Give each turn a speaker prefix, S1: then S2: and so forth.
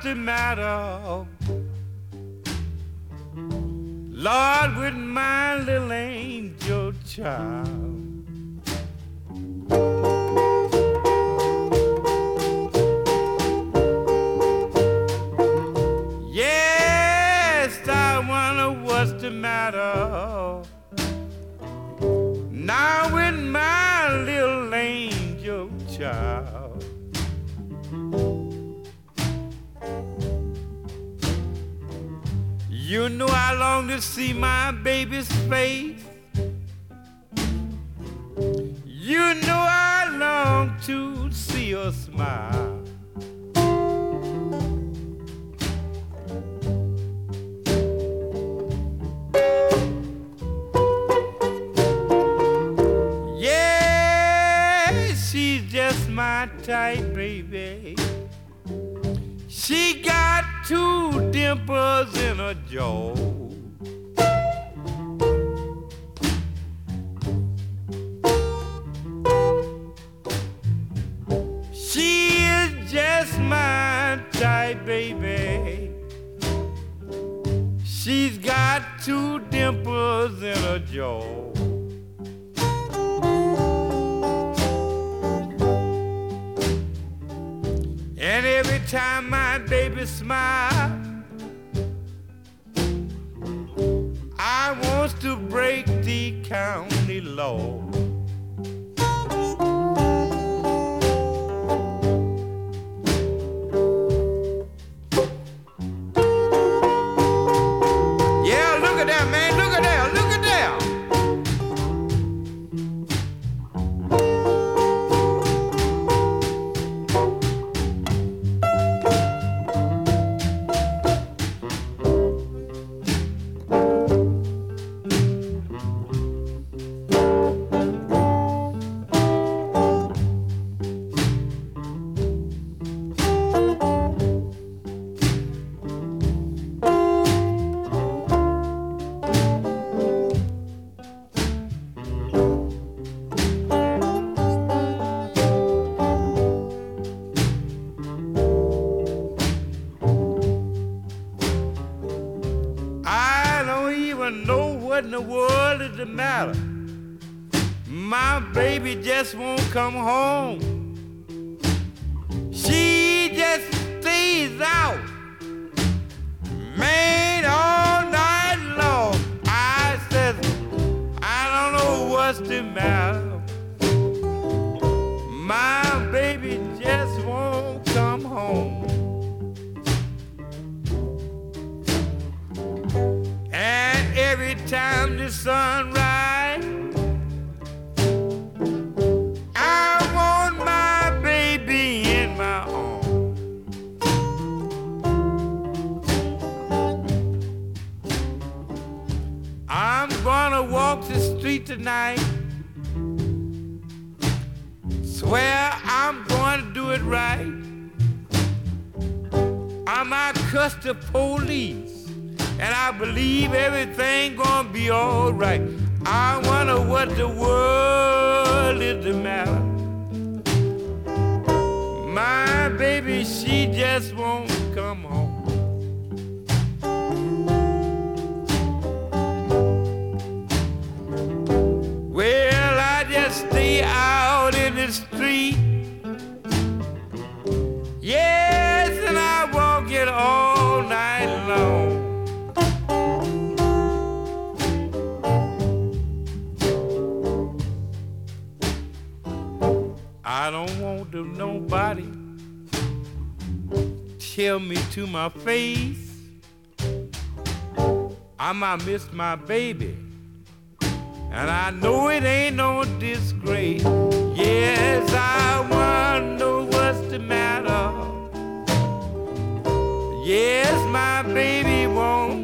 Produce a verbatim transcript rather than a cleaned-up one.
S1: the matter, Lord, with my little angel child? Yes, I wonder what's the matter now with my little angel child. You know I long to see my baby's face. You know I long to see her smile. My type, baby. She got two dimples in her jaw. She is just my type, baby. She's got two dimples in her jaw. And every time my baby smile, I want to break the county law. Yeah, look at that, man, look at that, look at that. What in the world is the matter? My baby just won't come home. She just stays out, man, all night long. I said, I don't know what's the matter. My baby just won't come home. And every time the sun rises, I want my baby in my arms. I'm gonna walk the street tonight, swear I'm gonna do it right. I might cuss the police, and I believe everything gonna be all right. I wonder what the world is the matter. My baby, she just won't come home. Well, I just stay out in the street. Yes, and I walk it all night long. I don't want to nobody tell me to my face I might miss my baby, and I know it ain't no disgrace. Yes, I wonder what's the matter. Yes, my baby won't